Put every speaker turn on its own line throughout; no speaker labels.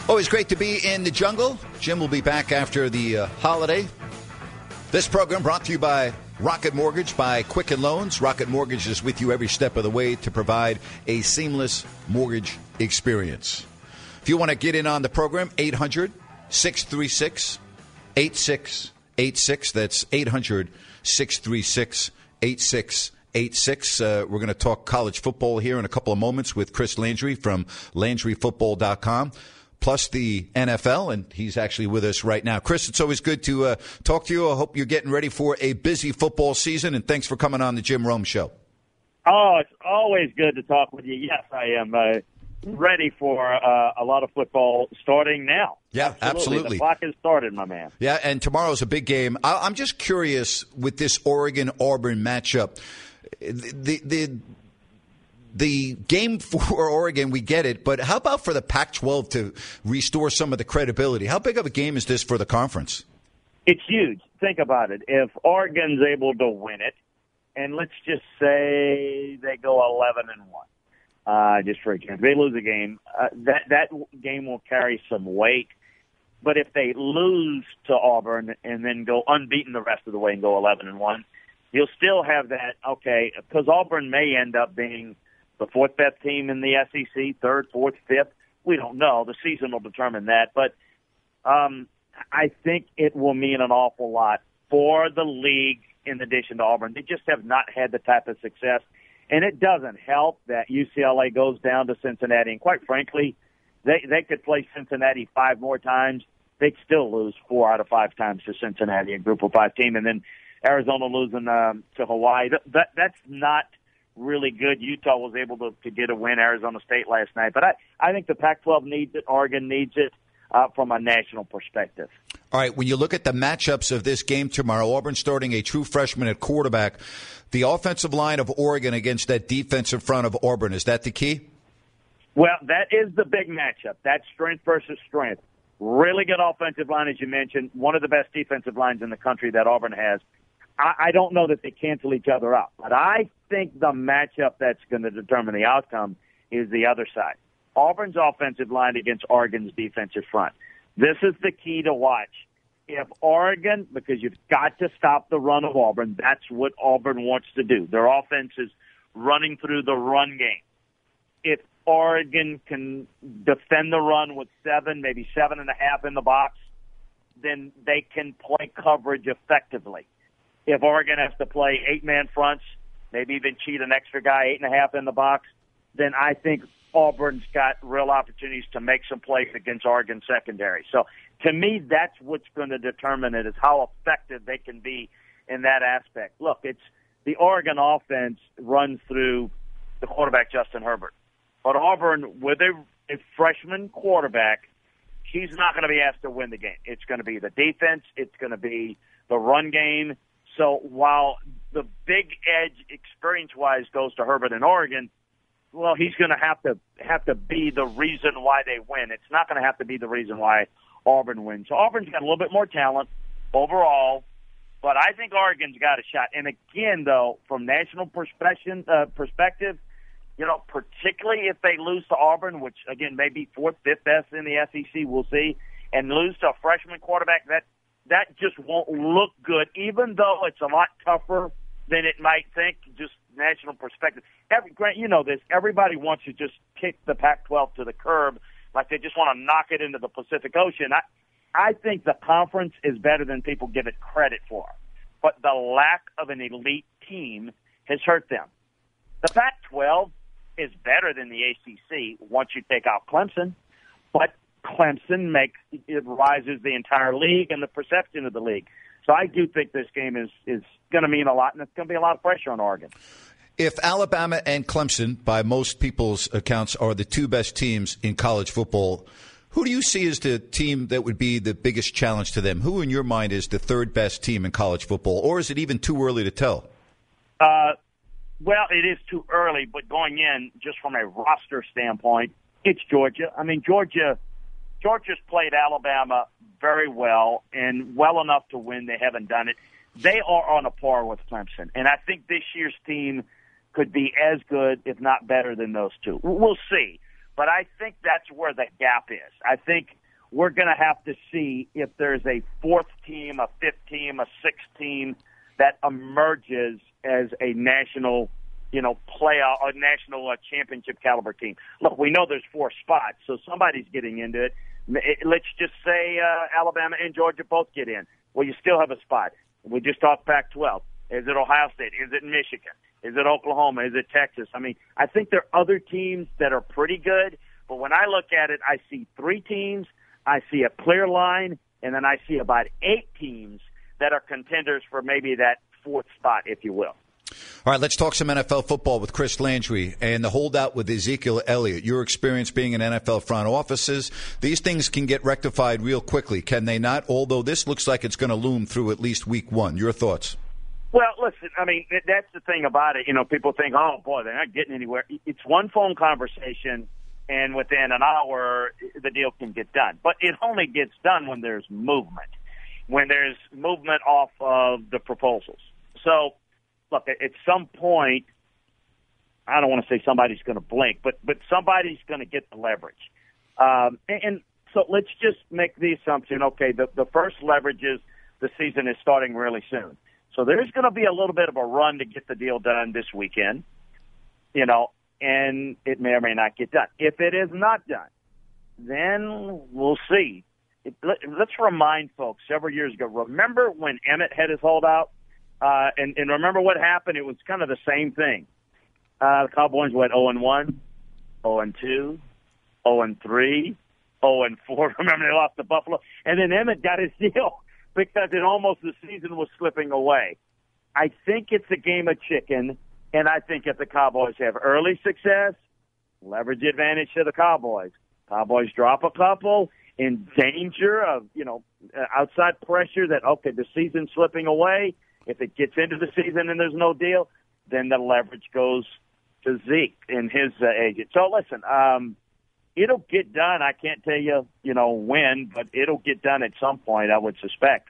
Always great to be in the jungle. Jim will be back after the holiday. This program brought to you by Rocket Mortgage by Quicken Loans. Rocket Mortgage is with you every step of the way to provide a seamless mortgage experience. If you want to get in on the program, 800-636-8686. That's 800-636-8686. We're going to talk college football here in a couple of moments with Chris Landry from LandryFootball.com. Plus the NFL, and he's actually with us right now. Chris, it's always good to talk to you. I hope you're getting ready for a busy football season, and thanks for coming on the Jim Rome Show.
Oh, it's always good to talk with you. Yes, I am ready for a lot of football starting now.
Yeah, absolutely.
The clock has started, my man.
Yeah, and tomorrow's a big game. I'm just curious with this Oregon-Auburn matchup. The game for Oregon, we get it, but how about for the Pac-12 to restore some of the credibility? How big of a game is this for the conference?
It's huge. Think about it. If Oregon's able to win it, and let's just say they go 11-1, just for example, they lose a game, that game will carry some weight. But if they lose to Auburn and then go unbeaten the rest of the way and go 11-1, you'll still have that, okay, because Auburn may end up being the fourth best team in the SEC, third, fourth, fifth. We don't know. The season will determine that. But I think it will mean an awful lot for the league in addition to Auburn. They just have not had the type of success. And it doesn't help that UCLA goes down to Cincinnati. And quite frankly, they could play Cincinnati 5 more times. They'd still lose 4 out of 5 times to Cincinnati, a Group of 5 team. And then Arizona losing to Hawaii. That's not really good. Utah was able to get a win, Arizona State last night. But I think the Pac-12 needs it. Oregon needs it from a national perspective.
All right, when you look at the matchups of this game tomorrow, Auburn starting a true freshman at quarterback, the offensive line of Oregon against that defensive front of Auburn, is that the key?
Well, that is the big matchup. That's strength versus strength. Really good offensive line, as you mentioned. One of the best defensive lines in the country that Auburn has. I don't know that they cancel each other out, but I think the matchup that's going to determine the outcome is the other side. Auburn's offensive line against Oregon's defensive front. This is the key to watch. If Oregon, because you've got to stop the run of Auburn, that's what Auburn wants to do. Their offense is running through the run game. If Oregon can defend the run with 7, maybe 7.5 in the box, then they can play coverage effectively. If Oregon has to play 8-man fronts, maybe even cheat an extra guy 8.5 in the box, then I think Auburn's got real opportunities to make some plays against Oregon secondary. So to me, that's what's going to determine it, is how effective they can be in that aspect. Look, it's the Oregon offense runs through the quarterback, Justin Herbert. But Auburn, with a freshman quarterback, he's not going to be asked to win the game. It's going to be the defense. It's going to be the run game. So while the big edge experience-wise goes to Herbert in Oregon, well, he's going to have to be the reason why they win. It's not going to have to be the reason why Auburn wins. So Auburn's got a little bit more talent overall, but I think Oregon's got a shot. And again, though, from national perspective, you know, particularly if they lose to Auburn, which, again, may be 4th, 5th best in the SEC, we'll see, and lose to a freshman quarterback, that just won't look good, even though it's a lot tougher than it might think, just national perspective. Grant, you know this. Everybody wants to just kick the Pac-12 to the curb, like they just want to knock it into the Pacific Ocean. I think the conference is better than people give it credit for, but the lack of an elite team has hurt them. The Pac-12 is better than the ACC once you take out Clemson, but Clemson rises the entire league and the perception of the league. So I do think this game is going to mean a lot, and it's going to be a lot of pressure on Oregon.
If Alabama and Clemson, by most people's accounts, are the 2 best teams in college football, who do you see as the team that would be the biggest challenge to them? Who, in your mind, is the 3rd best team in college football, or is it even too early to tell?
Well, it is too early, but going in, just from a roster standpoint, it's Georgia. I mean, Georgia's played Alabama very well and well enough to win. They haven't done it. They are on a par with Clemson, and I think this year's team could be as good, if not better, than those two. We'll see, but I think that's where the gap is. I think we're going to have to see if there's a fourth team, a fifth team, a sixth team that emerges as a national, playoff, a national championship caliber team. Look, we know there's 4 spots, so somebody's getting into it. Let's just say Alabama and Georgia both get in. Well, you still have a spot. We just talked Pac-12. Is it Ohio State? Is it Michigan? Is it Oklahoma? Is it Texas? I mean, I think there are other teams that are pretty good, but when I look at it, I see 3 teams, I see a clear line, and then I see about 8 teams that are contenders for maybe that 4th spot, if you will.
All right, let's talk some NFL football with Chris Landry and the holdout with Ezekiel Elliott. Your experience being in NFL front offices, these things can get rectified real quickly, can they not? Although this looks like it's going to loom through at least week 1. Your thoughts?
Well, listen, I mean, that's the thing about it. People think, oh, boy, they're not getting anywhere. It's one phone conversation, and within an hour, the deal can get done. But it only gets done when there's movement, off of the proposals. So, look, at some point, I don't want to say somebody's going to blink, but somebody's going to get the leverage. And so let's just make the assumption, okay, the first leverage is the season is starting really soon. So there's going to be a little bit of a run to get the deal done this weekend, and it may or may not get done. If it is not done, then we'll see. Let's remind folks, several years ago, remember when Emmett had his holdout? And remember what happened? It was kind of the same thing. The Cowboys went 0-1, 0-2, 0-3, 0-4. Remember they lost to Buffalo? And then Emmett got his deal because the season was slipping away. I think it's a game of chicken, and I think if the Cowboys have early success, leverage advantage to the Cowboys. Cowboys drop a couple in danger of, outside pressure that, okay, the season's slipping away. If it gets into the season and there's no deal, then the leverage goes to Zeke and his agent. So listen, it'll get done. I can't tell you, when, but it'll get done at some point, I would suspect.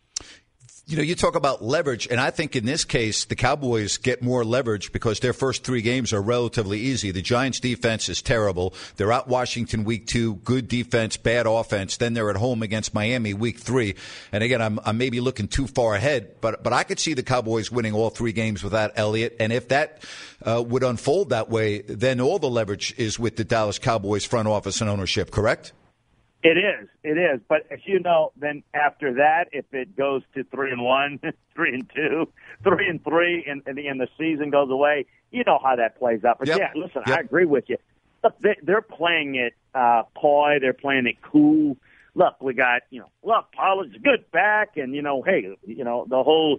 You talk about leverage, and I think in this case, the Cowboys get more leverage because their first 3 games are relatively easy. The Giants' defense is terrible. They're at Washington week 2, good defense, bad offense. Then they're at home against Miami week 3. And again, I'm maybe looking too far ahead, but I could see the Cowboys winning all 3 games without Elliott. And if that would unfold that way, then all the leverage is with the Dallas Cowboys front office and ownership, correct?
It is. But as you know, then after that, if it goes to 3-1, 3-2, 3-3, and the season goes away, you know how that plays out. But yeah, listen, I agree with you. Look, they're playing it coy. They're playing it cool. Look, we got Pollard's good back, and hey, the whole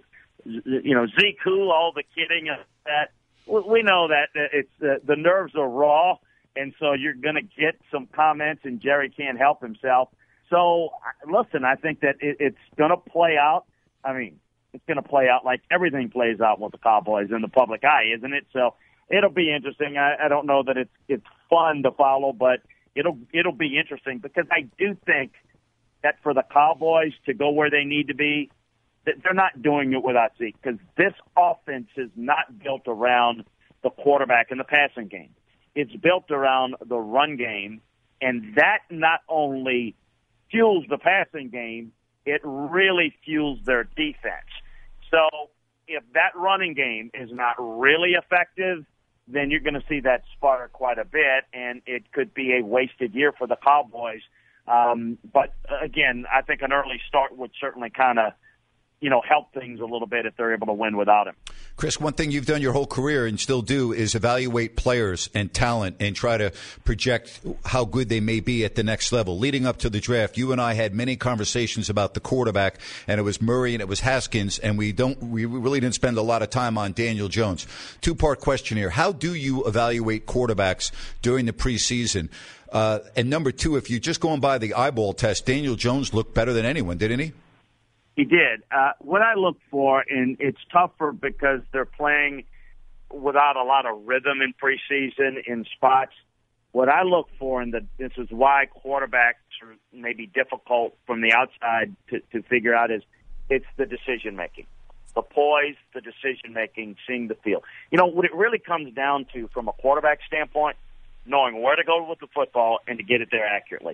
Zeke cool, all the kidding and that. We know that it's the nerves are raw. And so you're going to get some comments, and Jerry can't help himself. So, listen, I think that it's going to play out. I mean, it's going to play out like everything plays out with the Cowboys in the public eye, isn't it? So it'll be interesting. I don't know that it's fun to follow, but it'll be interesting because I do think that for the Cowboys to go where they need to be, that they're not doing it without Zeke because this offense is not built around the quarterback and the passing game. It's built around the run game, and that not only fuels the passing game, it really fuels their defense. So if that running game is not really effective, then you're going to see that sputter quite a bit, and it could be a wasted year for the Cowboys. But, again, I think an early start would certainly kind of help things a little bit if they're able to win without him.
Chris, one thing you've done your whole career and still do is evaluate players and talent and try to project how good they may be at the next level. Leading up to the draft, you and I had many conversations about the quarterback, and it was Murray and it was Haskins, and we really didn't spend a lot of time on Daniel Jones. 2-part question here. How do you evaluate quarterbacks during the preseason? And number 2, if you're just going by the eyeball test, Daniel Jones looked better than anyone, didn't he?
He did. What I look for, and it's tougher because they're playing without a lot of rhythm in preseason in spots. What I look for, and this is why quarterbacks are maybe difficult from the outside to figure out, is it's the decision-making. The poise, the decision-making, seeing the field. What it really comes down to from a quarterback standpoint, knowing where to go with the football and to get it there accurately.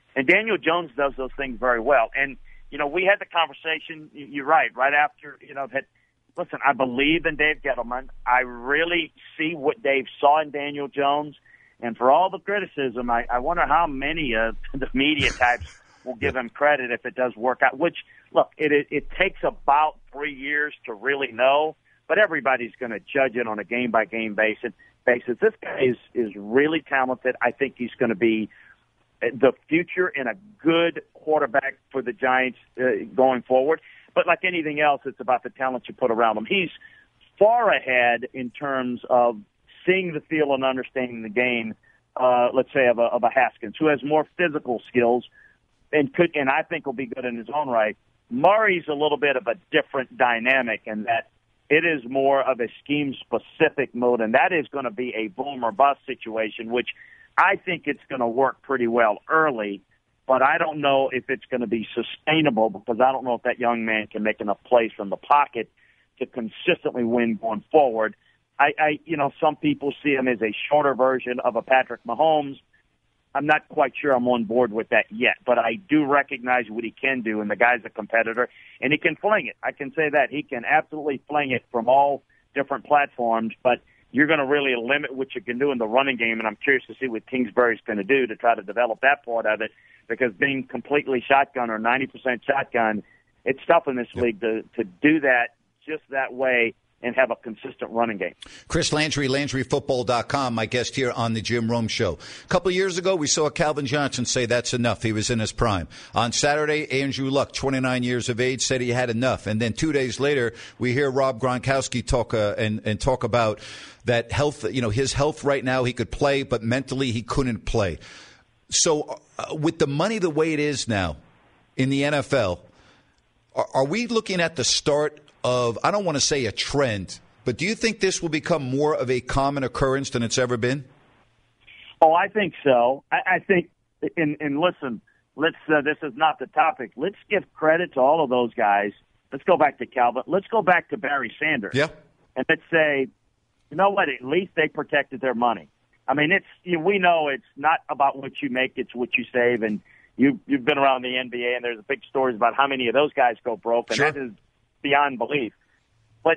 And Daniel Jones does those things very well. And, we had the conversation, you're right after, that, listen, I believe in Dave Gettleman. I really see what Dave saw in Daniel Jones. And for all the criticism, I wonder how many of the media types will give him credit if it does work out, which, look, it takes about 3 years to really know, but everybody's going to judge it on a game-by-game basis. This guy is really talented. I think he's going to be the future and a good quarterback for the Giants going forward. But like anything else, it's about the talent you put around him. He's far ahead in terms of seeing the field and understanding the game, let's say, of a Haskins, who has more physical skills and I think will be good in his own right. Murray's a little bit of a different dynamic in that it is more of a scheme-specific mode, and that is going to be a boom or bust situation, which I think it's going to work pretty well early, but I don't know if it's going to be sustainable because I don't know if that young man can make enough plays from the pocket to consistently win going forward. Some people see him as a shorter version of a Patrick Mahomes. I'm not quite sure I'm on board with that yet, but I do recognize what he can do, and the guy's a competitor, and he can fling it. I can say that. He can absolutely fling it from all different platforms, but you're going to really limit what you can do in the running game, and I'm curious to see what Kingsbury's going to do to try to develop that part of it, because being completely shotgun or 90% shotgun, it's tough in this league to do that just that way and have a consistent running game. Chris
Landry, LandryFootball.com, my guest here on the Jim Rome Show. A couple of years ago, we saw Calvin Johnson say that's enough. He was in his prime. On Saturday, Andrew Luck, 29 years of age, said he had enough. And then 2 days later, we hear Rob Gronkowski talk and talk about that health, his health right now. He could play, but mentally he couldn't play. So with the money the way it is now in the NFL, are we looking at the start of, I don't want to say a trend, but do you think this will become more of a common occurrence than it's ever been?
Oh, I think so. I think, and listen, this is not the topic. Let's give credit to all of those guys. Let's go back to Calvin. Let's go back to Barry Sanders.
Yeah.
And let's say, you know what, at least they protected their money. I mean, we know it's not about what you make, it's what you save. And you've been around the NBA, and there's big stories about how many of those guys go broke. And
sure.
That is beyond belief. But,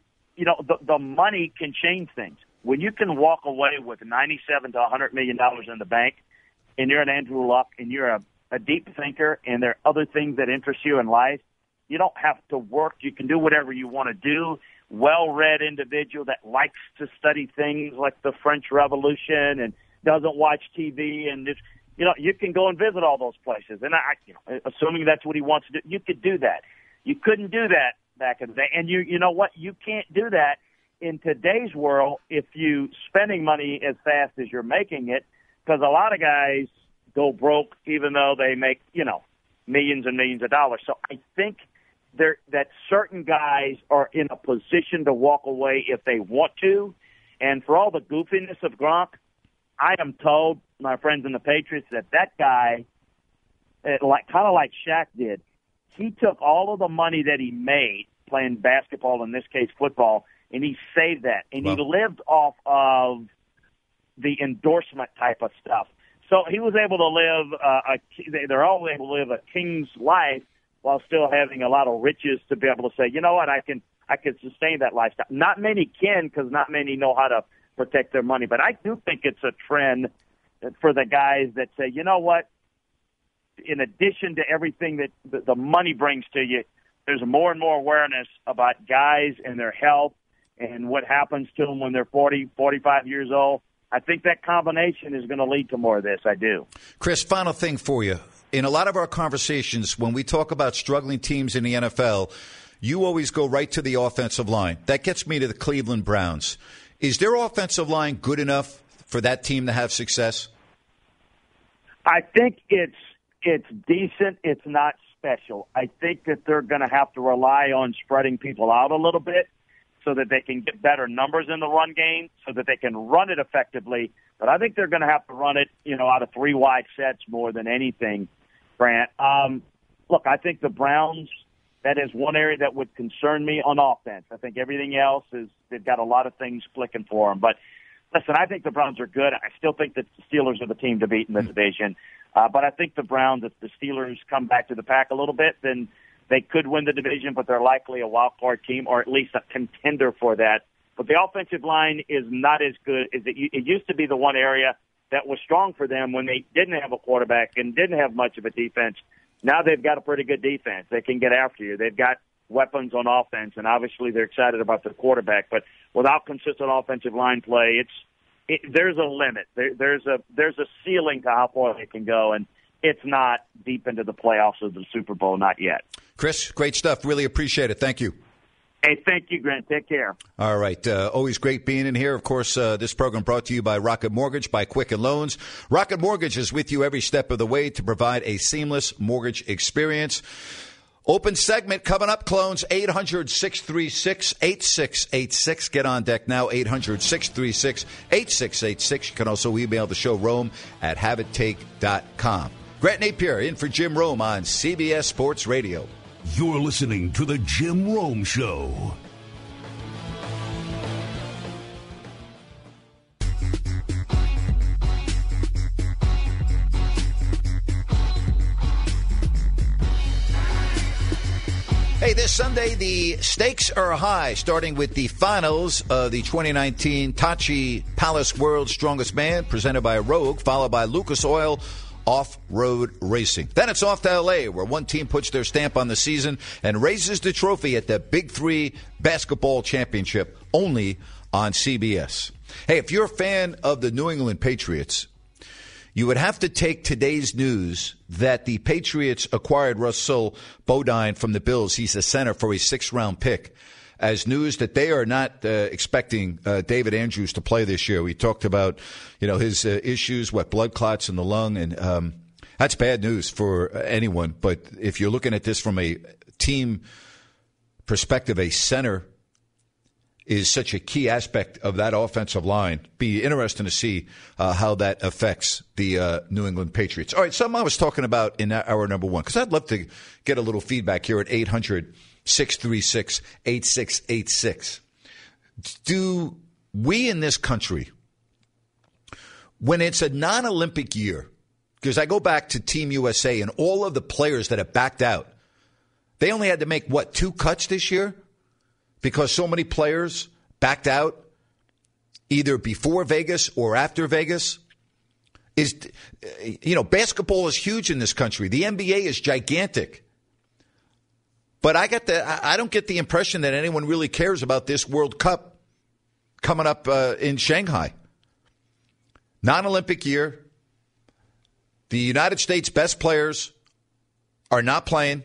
the money can change things. When you can walk away with $97 to $100 million in the bank, and you're an Andrew Luck, and you're a deep thinker, and there are other things that interest you in life, you don't have to work. You can do whatever you want to do. Well-read individual that likes to study things like the French Revolution and doesn't watch TV, and just, you can go and visit all those places. And assuming that's what he wants to do, you could do that. You couldn't do that back in the day. And you know what? You can't do that in today's world if you spending money as fast as you're making it, because a lot of guys go broke even though they make, millions and millions of dollars. So I think that certain guys are in a position to walk away if they want to. And for all the goofiness of Gronk, I am told, my friends in the Patriots, that guy, kind of like Shaq did, he took all of the money that he made playing basketball, in this case football, and he saved that. And he lived off of the endorsement type of stuff. So he was able to live they're all able to live a king's life while still having a lot of riches to be able to say, you know what, I can sustain that lifestyle. Not many can, because not many know how to protect their money. But I do think it's a trend for the guys that say, you know what, in addition to everything that the money brings to you, there's more and more awareness about guys and their health and what happens to them when they're 40, 45 years old. I think that combination is going to lead to more of this. I do.
Chris, final thing for you. In a lot of our conversations, when we talk about struggling teams in the NFL, you always go right to the offensive line. That gets me to the Cleveland Browns. Is their offensive line good enough for that team to have success?
I think it's decent. It's not special. I think that they're going to have to rely on spreading people out a little bit so that they can get better numbers in the run game, so that they can run it effectively. But I think they're going to have to run it, out of 3 wide sets more than anything, Grant. Look, I think the Browns, that is one area that would concern me on offense. I think everything else they've got a lot of things clicking for them. But listen, I think the Browns are good. I still think that the Steelers are the team to beat in the division. But I think the Browns, if the Steelers come back to the pack a little bit, then they could win the division, but they're likely a wild card team or at least a contender for that. But the offensive line is not as good as it used to be. The one area that was strong for them when they didn't have a quarterback and didn't have much of a defense. Now they've got a pretty good defense. They can get after you. They've got weapons on offense, and obviously they're excited about their quarterback. But without consistent offensive line play, there's a limit. There's a ceiling to how far they can go, and it's not deep into the playoffs of the Super Bowl, not yet.
Chris, great stuff. Really appreciate it. Thank you.
Hey, thank you, Grant. Take care.
All right. Always great being in here. Of course, this program brought to you by Rocket Mortgage, by Quicken Loans. Rocket Mortgage is with you every step of the way to provide a seamless mortgage experience. Open segment coming up, Clones, 800-636-8686. Get on deck now, 800-636-8686. You can also email the show, rome@haveitTake.com. Grant Napier in for Jim Rome on CBS Sports Radio.
You're listening to The Jim Rome Show.
Hey, this Sunday, the stakes are high, starting with the finals of the 2019 Tachi Palace World's Strongest Man, presented by Rogue, followed by Lucas Oil Off-Road Racing. Then it's off to L.A., where one team puts their stamp on the season and raises the trophy at the Big Three Basketball Championship, only on CBS. Hey, if you're a fan of the New England Patriots, you would have to take today's news that the Patriots acquired Russell Bodine from the Bills. He's a center for a 6th-round pick, as news that they are not expecting David Andrews to play this year. We talked about, his issues, blood clots in the lung, and that's bad news for anyone. But if you're looking at this from a team perspective, a center is such a key aspect of that offensive line. Be interesting to see how that affects the New England Patriots. All right, something I was talking about in hour number one, because I'd love to get a little feedback here at 800-636-8686. Do we in this country, when it's a non-Olympic year, because I go back to Team USA and all of the players that have backed out, they only had to make, 2 cuts this year? Because so many players backed out either before Vegas or after Vegas. Basketball is huge in this country. The NBA is gigantic. But I don't get the impression that anyone really cares about this World Cup coming up in Shanghai. Non-Olympic year. The United States' best players are not playing.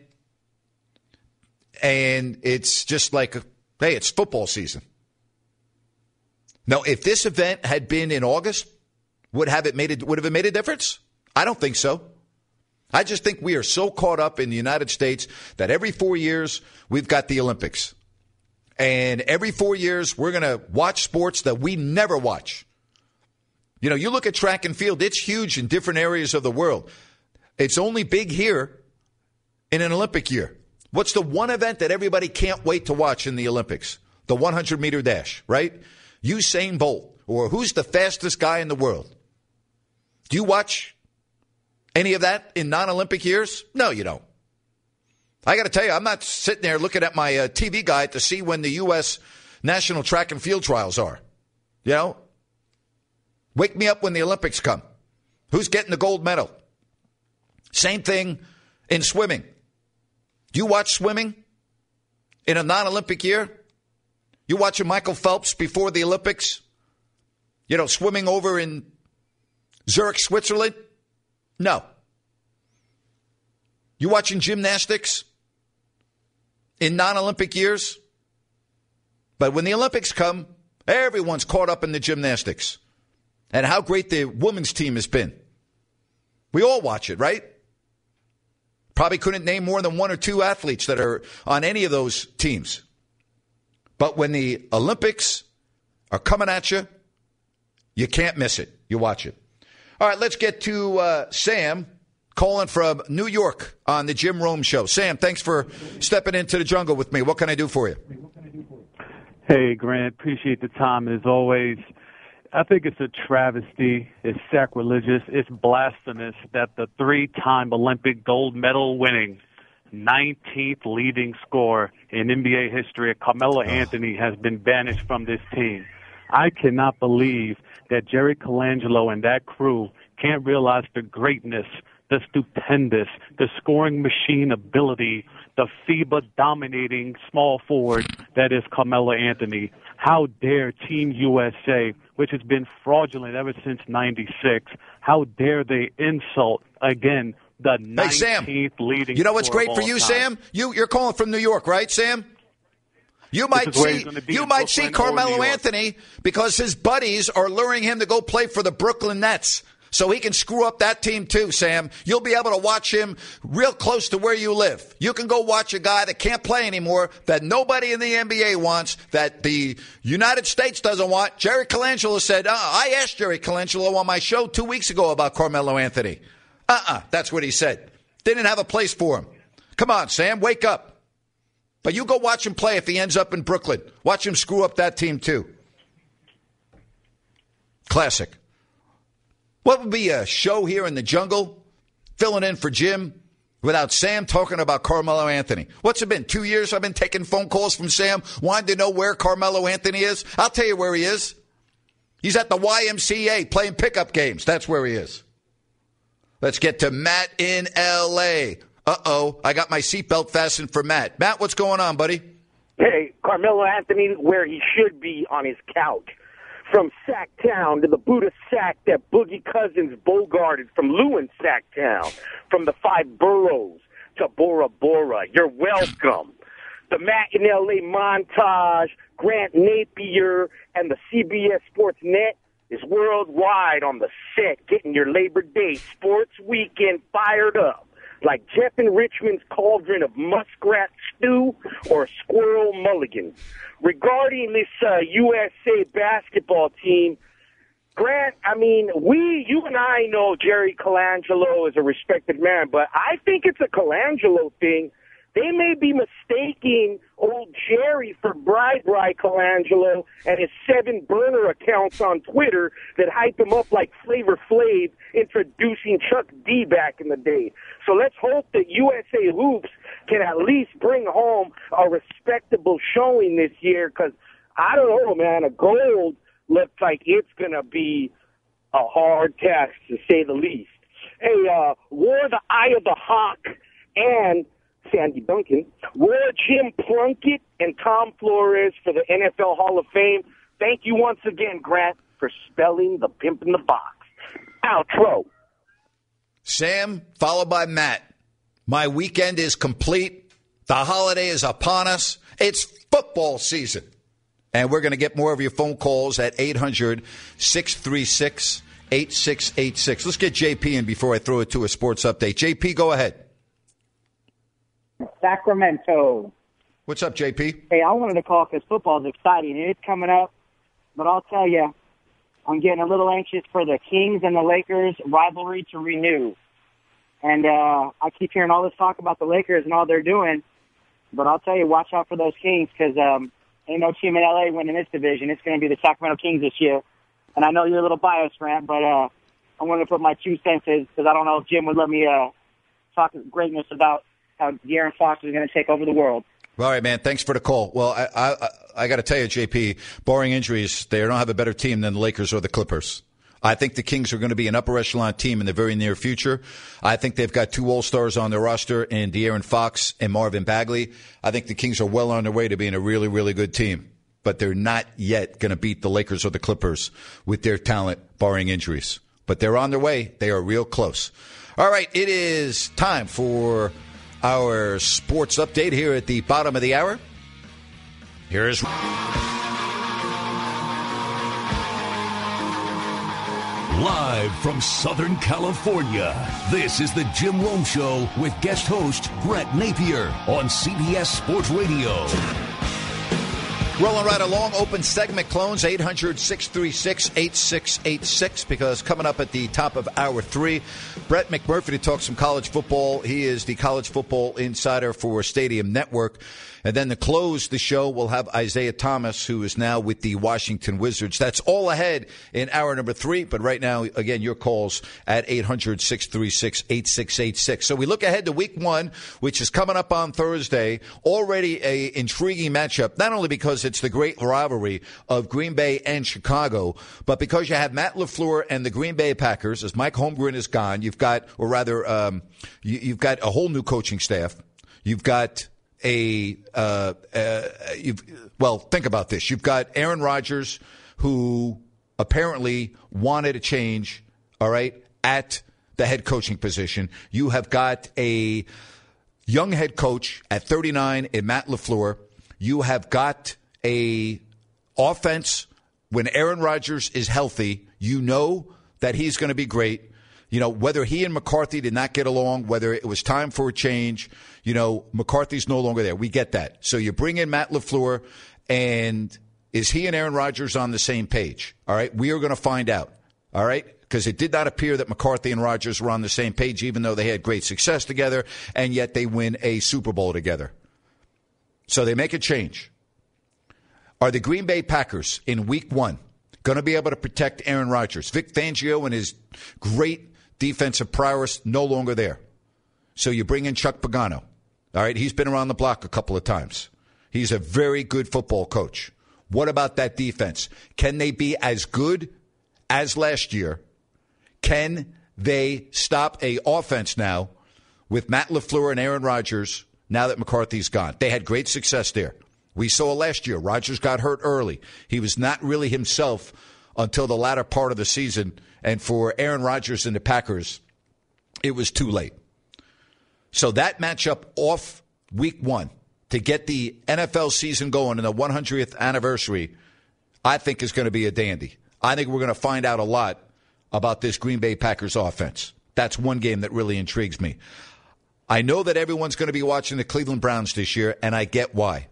And it's just like, hey, it's football season. Now, if this event had been in August, would have it made a difference? I don't think so. I just think we are so caught up in the United States that every 4 years we've got the Olympics. And every 4 years we're going to watch sports that we never watch. You look at track and field, it's huge in different areas of the world. It's only big here in an Olympic year. What's the one event that everybody can't wait to watch in the Olympics? The 100-meter dash, right? Usain Bolt, or who's the fastest guy in the world? Do you watch any of that in non-Olympic years? No, you don't. I got to tell you, I'm not sitting there looking at my TV guide to see when the U.S. national track and field trials are. Wake me up when the Olympics come. Who's getting the gold medal? Same thing in swimming. Do you watch swimming in a non-Olympic year? You watching Michael Phelps before the Olympics? Swimming over in Zurich, Switzerland? No. You watching gymnastics in non-Olympic years? But when the Olympics come, everyone's caught up in the gymnastics and how great the women's team has been. We all watch it, right? Probably couldn't name more than 1 or 2 athletes that are on any of those teams. But when the Olympics are coming at you, you can't miss it. You watch it. All right, let's get to Sam calling from New York on the Jim Rome Show. Sam, thanks for stepping into the jungle with me. What can I do for you?
Hey, Grant. Appreciate the time as always. I think it's a travesty. It's sacrilegious. It's blasphemous that the 3-time Olympic gold medal winning 19th leading scorer in NBA history, Carmelo Anthony, has been banished from this team. I cannot believe that Jerry Colangelo and that crew can't realize the greatness, the stupendous, the scoring machine ability, the FIBA-dominating small forward that is Carmelo Anthony. How dare Team USA, which has been fraudulent ever since '96, how dare they insult, again, the 19th leading.
You know what's great for you, Sam? You're calling from New York, right, Sam? You might see Carmelo Anthony because his buddies are luring him to go play for the Brooklyn Nets. So he can screw up that team too, Sam. You'll be able to watch him real close to where you live. You can go watch a guy that can't play anymore, that nobody in the NBA wants, that the United States doesn't want. Jerry Colangelo said, I asked Jerry Colangelo on my show 2 weeks ago about Carmelo Anthony. That's what he said. Didn't have a place for him. Come on, Sam, wake up. But you go watch him play if he ends up in Brooklyn. Watch him screw up that team too. Classic. What would be a show here in the jungle, filling in for Jim, without Sam talking about Carmelo Anthony? What's it been, 2 years I've been taking phone calls from Sam, wanting to know where Carmelo Anthony is? I'll tell you where he is. He's at the YMCA playing pickup games. That's where he is. Let's get to Matt in L.A. I got my seatbelt fastened for Matt. Matt, what's going on, buddy?
Hey, Carmelo Anthony, where he should be, on his couch. From Sacktown to the Buddha Sack that Boogie Cousins bogarted from Lewin Sacktown, from the 5 boroughs to Bora Bora. You're welcome. The Matt in L.A. montage, Grant Napier, and the CBS Sports Net is worldwide on the set, getting your Labor Day sports weekend fired up. Like Jeff and Richmond's cauldron of muskrat stew or squirrel mulligan. Regarding this USA basketball team, Grant, I mean, you and I know Jerry Colangelo is a respected man, but I think it's a Colangelo thing. They may be mistaking old Jerry for Bri Colangelo and his 7 burner accounts on Twitter that hype him up like Flavor Flav introducing Chuck D back in the day. So let's hope that USA Hoops can at least bring home a respectable showing this year, because I don't know, man, a gold looks like it's going to be a hard task, to say the least. Hey, wore the Eye of the Hawk and Sandy Duncan, were Jim Plunkett and Tom Flores for the NFL Hall of Fame. Thank you once again, Grant, for spelling the pimp in the box. Outro.
Sam, followed by Matt. My weekend is complete. The holiday is upon us. It's football season. And we're going to get more of your phone calls at 800-636-8686. Let's get JP in before I throw it to a sports update. JP, go ahead.
Sacramento.
What's up, JP?
Hey, I wanted to call because football is exciting. It's coming up, but I'll tell you, I'm getting a little anxious for the Kings and the Lakers rivalry to renew. And I keep hearing all this talk about the Lakers and all they're doing, but I'll tell you, watch out for those Kings, because ain't no team in L.A. winning this division. It's going to be the Sacramento Kings this year. And I know you're a little biased, Grant, but I wanted to put my 2 cents in, because I don't know if Jim would let me talk greatness about how De'Aaron Fox is going to take over the world.
All right, man. Thanks for the call. Well, I got to tell you, JP, barring injuries, they don't have a better team than the Lakers or the Clippers. I think the Kings are going to be an upper echelon team in the very near future. I think they've got 2 All-Stars on their roster in De'Aaron Fox and Marvin Bagley. I think the Kings are well on their way to being a really, really good team. But they're not yet going to beat the Lakers or the Clippers with their talent, barring injuries. But they're on their way. They are real close. All right, it is time for our sports update here at the bottom of the hour. Here is
live from Southern California. This is the Jim Rome Show with guest host Grant Napier on CBS Sports Radio.
Rolling right along, open segment clones, 800-636-8686, because coming up at the top of hour 3, Brett McMurphy to talk some college football. He is the college football insider for Stadium Network. And then to close the show, we'll have Isaiah Thomas, who is now with the Washington Wizards. That's all ahead in hour number 3. But right now, again, your calls at 800-636-8686. So we look ahead to week 1, which is coming up on Thursday. Already a intriguing matchup, not only because it's the great rivalry of Green Bay and Chicago, but because you have Matt LaFleur and the Green Bay Packers, as Mike Holmgren is gone. You've got, or rather, you've got a whole new coaching staff. You've got think about this. You've got Aaron Rodgers, who apparently wanted a change, all right, at the head coaching position. You have got a young head coach at 39 in Matt LaFleur. You have got a offense when Aaron Rodgers is healthy. You know that he's going to be great. You know, whether he and McCarthy did not get along, whether it was time for a change, you know, McCarthy's no longer there. We get that. So you bring in Matt LaFleur, and is he and Aaron Rodgers on the same page? All right, we are going to find out. All right, because it did not appear that McCarthy and Rodgers were on the same page, even though they had great success together, and yet they win a Super Bowl together. So they make a change. Are the Green Bay Packers in week 1 going to be able to protect Aaron Rodgers? Vic Fangio and his great defensive prowess no longer there. So you bring in Chuck Pagano. All right, he's been around the block a couple of times. He's a very good football coach. What about that defense? Can they be as good as last year? Can they stop a offense now with Matt LaFleur and Aaron Rodgers now that McCarthy's gone? They had great success there. We saw last year, Rodgers got hurt early. He was not really himself until the latter part of the season. And for Aaron Rodgers and the Packers, it was too late. So that matchup off week 1 to get the NFL season going in the 100th anniversary, I think is going to be a dandy. I think we're going to find out a lot about this Green Bay Packers offense. That's one game that really intrigues me. I know that everyone's going to be watching the Cleveland Browns this year, and I get why.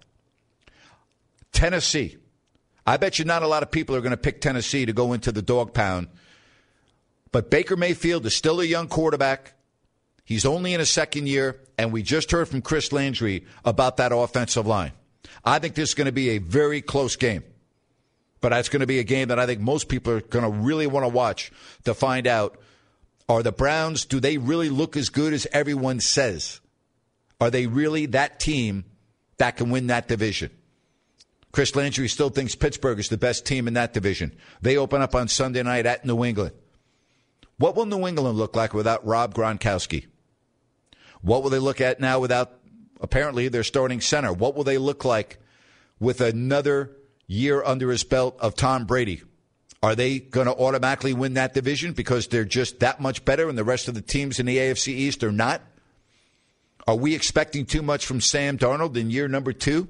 Tennessee. I bet you not a lot of people are going to pick Tennessee to go into the dog pound. But Baker Mayfield is still a young quarterback. He's only in his second year, and we just heard from Chris Landry about that offensive line. I think this is going to be a very close game. But that's going to be a game that I think most people are going to really want to watch to find out, are the Browns, do they really look as good as everyone says? Are they really that team that can win that division? Chris Landry still thinks Pittsburgh is the best team in that division. They open up on Sunday night at New England. What will New England look like without Rob Gronkowski? What will they look at now without, apparently, their starting center? What will they look like with another year under his belt of Tom Brady? Are they going to automatically win that division because they're just that much better and the rest of the teams in the AFC East are not? Are we expecting too much from Sam Darnold in year number 2?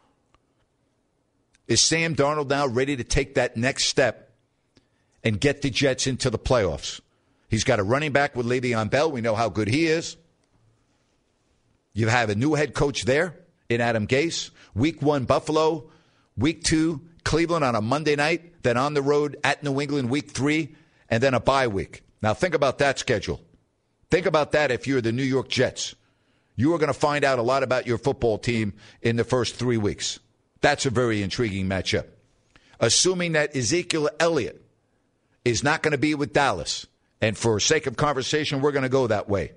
Is Sam Darnold now ready to take that next step and get the Jets into the playoffs? He's got a running back with Le'Veon Bell. We know how good he is. You have a new head coach there in Adam Gase. Week 1, Buffalo. Week 2, Cleveland on a Monday night. Then on the road at New England, week 3. And then a bye week. Now think about that schedule. Think about that if you're the New York Jets. You are going to find out a lot about your football team in the first 3 weeks. That's a very intriguing matchup. Assuming that Ezekiel Elliott is not going to be with Dallas. And for sake of conversation, we're going to go that way.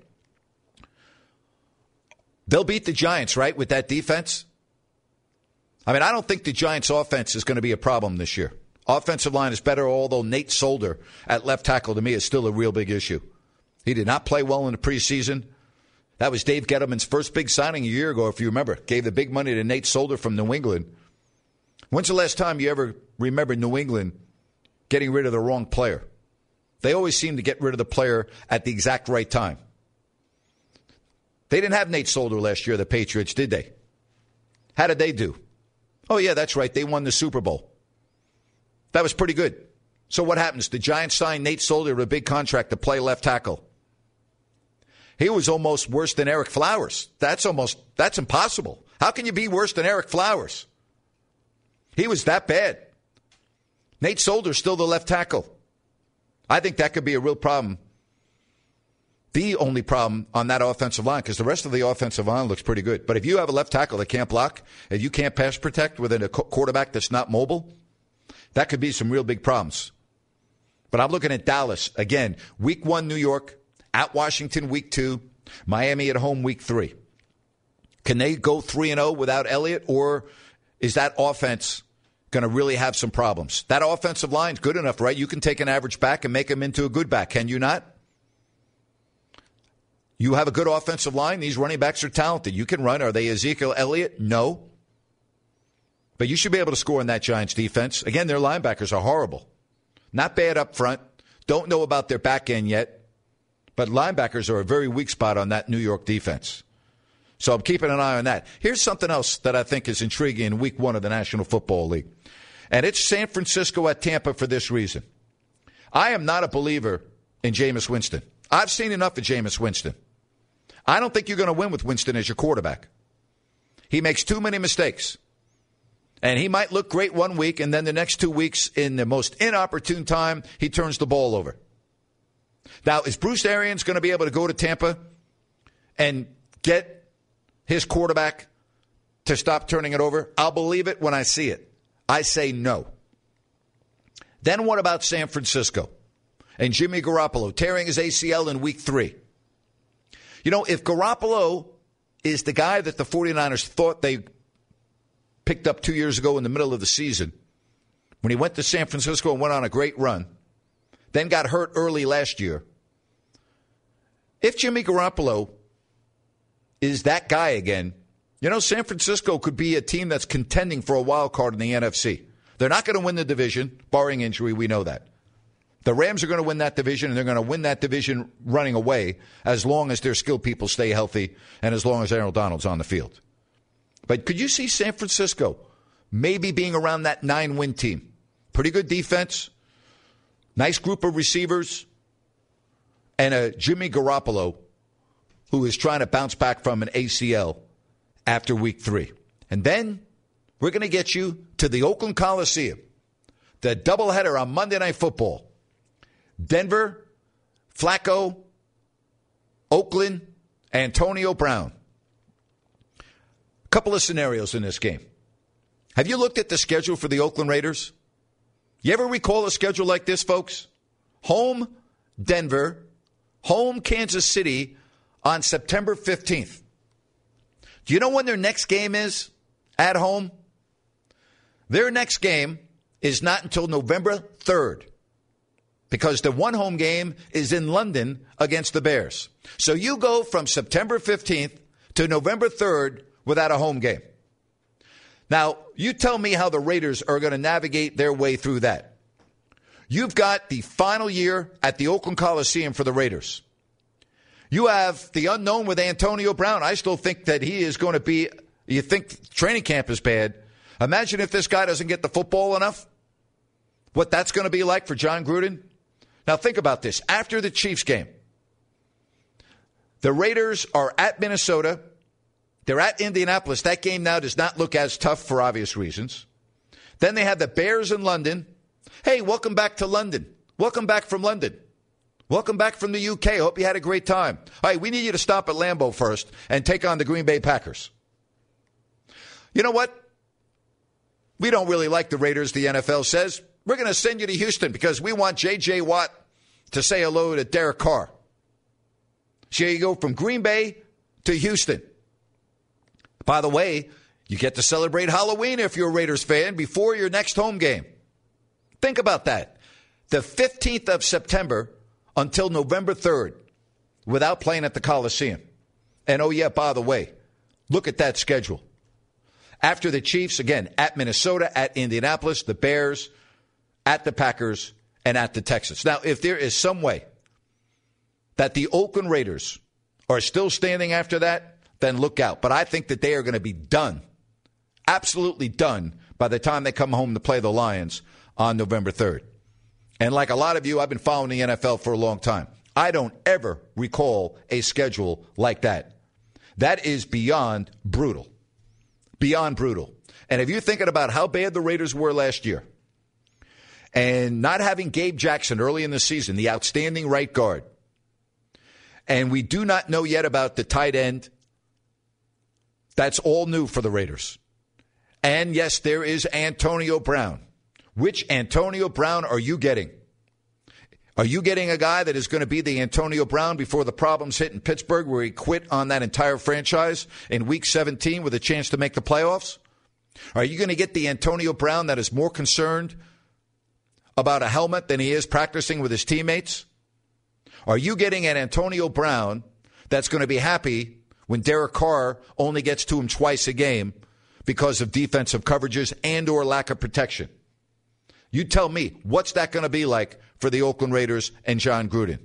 They'll beat the Giants, right, with that defense? I mean, I don't think the Giants' offense is going to be a problem this year. Offensive line is better, although Nate Solder at left tackle to me is still a real big issue. He did not play well in the preseason. That was Dave Gettleman's first big signing a year ago, if you remember. Gave the big money to Nate Solder from New England. When's the last time you ever remember New England getting rid of the wrong player? They always seem to get rid of the player at the exact right time. They didn't have Nate Solder last year, the Patriots, did they? How did they do? Oh, yeah, that's right. They won the Super Bowl. That was pretty good. So what happens? The Giants signed Nate Solder with a big contract to play left tackle. He was almost worse than Eric Flowers. That's impossible. How can you be worse than Eric Flowers? He was that bad. Nate Solder's still the left tackle. I think that could be a real problem. The only problem on that offensive line, because the rest of the offensive line looks pretty good. But if you have a left tackle that can't block and you can't pass protect with a quarterback that's not mobile, that could be some real big problems. But I'm looking at Dallas. Again, week 1, New York, at Washington, week 2, Miami at home, week 3. Can they go 3-0 without Elliott, or is that offense going to really have some problems? That offensive line's good enough, right? You can take an average back and make him into a good back. Can you not? You have a good offensive line. These running backs are talented. You can run. Are they Ezekiel Elliott? No. But you should be able to score in that Giants defense. Again, their linebackers are horrible. Not bad up front. Don't know about their back end yet. But linebackers are a very weak spot on that New York defense. So I'm keeping an eye on that. Here's something else that I think is intriguing in week 1 of the National Football League. And it's San Francisco at Tampa for this reason. I am not a believer in Jameis Winston. I've seen enough of Jameis Winston. I don't think you're going to win with Winston as your quarterback. He makes too many mistakes. And he might look great one week, and then the next 2 weeks, in the most inopportune time, he turns the ball over. Now, is Bruce Arians going to be able to go to Tampa and get his quarterback to stop turning it over? I'll believe it when I see it. I say no. Then what about San Francisco and Jimmy Garoppolo tearing his ACL in week 3? You know, if Garoppolo is the guy that the 49ers thought they picked up 2 years ago in the middle of the season, when he went to San Francisco and went on a great run, then got hurt early last year, if Jimmy Garoppolo is that guy again, you know, San Francisco could be a team that's contending for a wild card in the NFC. They're not going to win the division, barring injury. We know that. The Rams are going to win that division, and they're going to win that division running away as long as their skilled people stay healthy and as long as Aaron Donald's on the field. But could you see San Francisco maybe being around that 9-win team? Pretty good defense, nice group of receivers, and a Jimmy Garoppolo who is trying to bounce back from an ACL after week 3. And then we're going to get you to the Oakland Coliseum, the doubleheader on Monday Night Football. Denver, Flacco, Oakland, Antonio Brown. A couple of scenarios in this game. Have you looked at the schedule for the Oakland Raiders? You ever recall a schedule like this, folks? Home, Denver. Home, Kansas City on September 15th. Do you know when their next game is at home? Their next game is not until November 3rd. Because the one home game is in London against the Bears. So you go from September 15th to November 3rd without a home game. Now, you tell me how the Raiders are going to navigate their way through that. You've got the final year at the Oakland Coliseum for the Raiders. You have the unknown with Antonio Brown. I still think that he is going to be, you think training camp is bad. Imagine if this guy doesn't get the football enough. What that's going to be like for John Gruden. Now, think about this. After the Chiefs game, the Raiders are at Minnesota. They're at Indianapolis. That game now does not look as tough for obvious reasons. Then they have the Bears in London. Hey, welcome back to London. Welcome back from London. Welcome back from the UK. Hope you had a great time. All right, we need you to stop at Lambeau first and take on the Green Bay Packers. You know what? We don't really like the Raiders, the NFL says. We're going to send you to Houston because we want J.J. Watt to say hello to Derek Carr. So you go from Green Bay to Houston. By the way, you get to celebrate Halloween if you're a Raiders fan before your next home game. Think about that. The 15th of September until November 3rd without playing at the Coliseum. And oh yeah, by the way, look at that schedule. After the Chiefs, again, at Minnesota, at Indianapolis, the Bears, at the Packers, and at the Texans. Now, if there is some way that the Oakland Raiders are still standing after that, then look out. But I think that they are going to be done, absolutely done, by the time they come home to play the Lions on November 3rd. And like a lot of you, I've been following the NFL for a long time. I don't ever recall a schedule like that. That is beyond brutal. beyond brutal. And if you're thinking about how bad the Raiders were last year, and not having Gabe Jackson early in the season, the outstanding right guard, and we do not know yet about the tight end, that's all new for the Raiders. And yes, there is Antonio Brown. Which Antonio Brown are you getting? Are you getting a guy that is going to be the Antonio Brown before the problems hit in Pittsburgh, where he quit on that entire franchise in Week 17 with a chance to make the playoffs? Are you going to get the Antonio Brown that is more concerned about a helmet than he is practicing with his teammates? Are you getting an Antonio Brown that's going to be happy when Derek Carr only gets to him twice a game because of defensive coverages and or lack of protection? You tell me, what's that going to be like for the Oakland Raiders and John Gruden?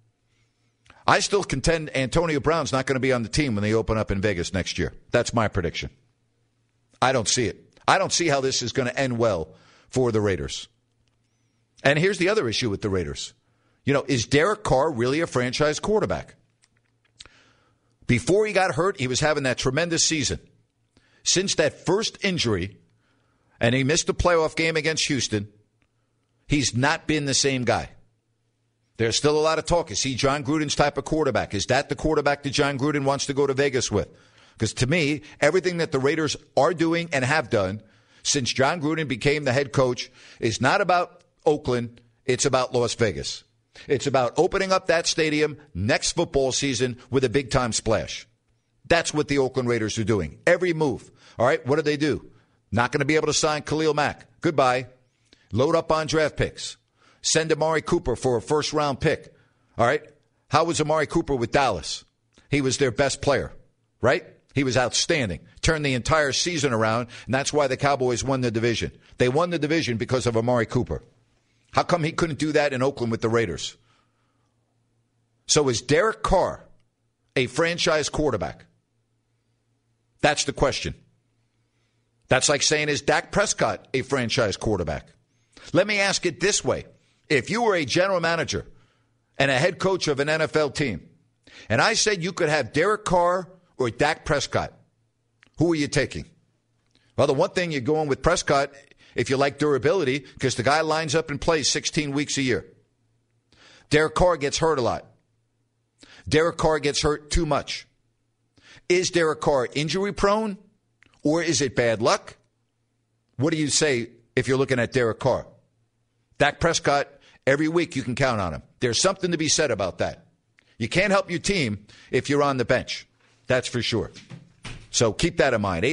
I still contend Antonio Brown's not going to be on the team when they open up in Vegas next year. That's my prediction. I don't see it. I don't see how this is going to end well for the Raiders. And here's the other issue with the Raiders. Is Derek Carr really a franchise quarterback? Before he got hurt, he was having that tremendous season. Since that first injury, and he missed the playoff game against Houston, he's not been the same guy. There's still a lot of talk. Is he John Gruden's type of quarterback? Is that the quarterback that John Gruden wants to go to Vegas with? Because to me, everything that the Raiders are doing and have done since John Gruden became the head coach is not about Oakland. It's about Las Vegas. It's about opening up that stadium next football season with a big-time splash. That's what the Oakland Raiders are doing. Every move. All right, what do? Not going to be able to sign Khalil Mack. Goodbye. Load up on draft picks. Send Amari Cooper for a first-round pick. All right? How was Amari Cooper with Dallas? He was their best player, right? He was outstanding. Turned the entire season around, and that's why the Cowboys won the division. They won the division because of Amari Cooper. How come he couldn't do that in Oakland with the Raiders? So is Derek Carr a franchise quarterback? That's the question. That's like saying, is Dak Prescott a franchise quarterback? Let me ask it this way. If you were a general manager and a head coach of an NFL team, and I said you could have Derek Carr or Dak Prescott, who are you taking? Well, the one thing you're going with Prescott if you like durability, because the guy lines up and plays 16 weeks a year. Derek Carr gets hurt a lot. Derek Carr gets hurt too much. Is Derek Carr injury prone or is it bad luck? What do you say if you're looking at Derek Carr? Dak Prescott, every week you can count on him. There's something to be said about that. You can't help your team if you're on the bench. That's for sure. So keep that in mind.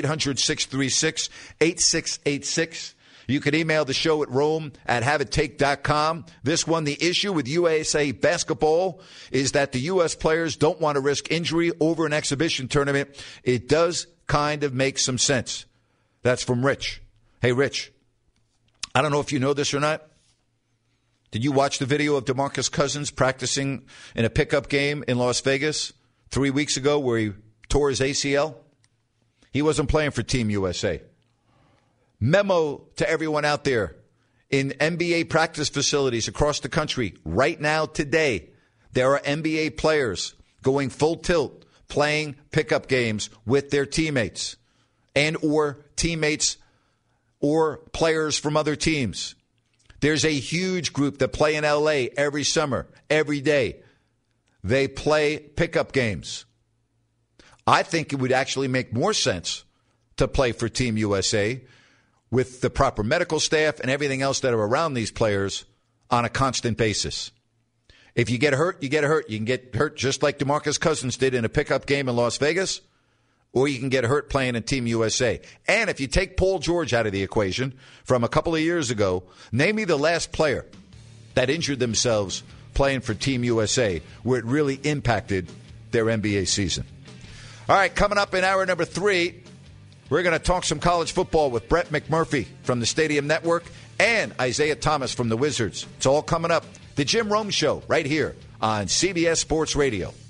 800-636-8686. You can email the show at rome@haveitTake.com. This one, the issue with USA basketball is that the U.S. players don't want to risk injury over an exhibition tournament. It does kind of make some sense. That's from Rich. Hey, Rich, I don't know if you know this or not. Did you watch the video of DeMarcus Cousins practicing in a pickup game in Las Vegas 3 weeks ago where he tore his ACL? He wasn't playing for Team USA. Memo to everyone out there in NBA practice facilities across the country. Right now, today, there are NBA players going full tilt, playing pickup games with their teammates and or teammates or players from other teams. There's a huge group that play in L.A. every summer, every day. They play pickup games. I think it would actually make more sense to play for Team USA with the proper medical staff and everything else that are around these players on a constant basis. If you get hurt, you get hurt. You can get hurt just like DeMarcus Cousins did in a pickup game in Las Vegas, or you can get hurt playing in Team USA. And if you take Paul George out of the equation from a couple of years ago, name me the last player that injured themselves playing for Team USA where it really impacted their NBA season. All right, coming up in hour number 3, we're going to talk some college football with Brett McMurphy from the Stadium Network and Isaiah Thomas from the Wizards. It's all coming up. The Jim Rome Show right here on CBS Sports Radio.